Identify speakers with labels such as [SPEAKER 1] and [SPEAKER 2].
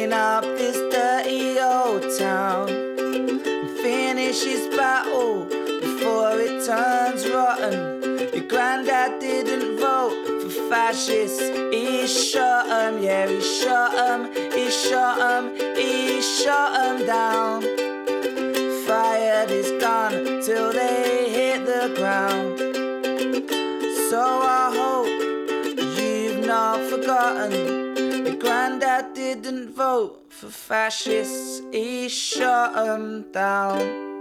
[SPEAKER 1] clean up this dirty old town and finish his battle before it turns rotten. Your granddad didn't vote for fascists. He shot 'em, yeah, he shot 'em, he shot 'em, he shot 'em down. Fired his gun till they hit the ground. So I hope you've not forgotten. Your granddad didn't vote for fascists. He shot 'em down.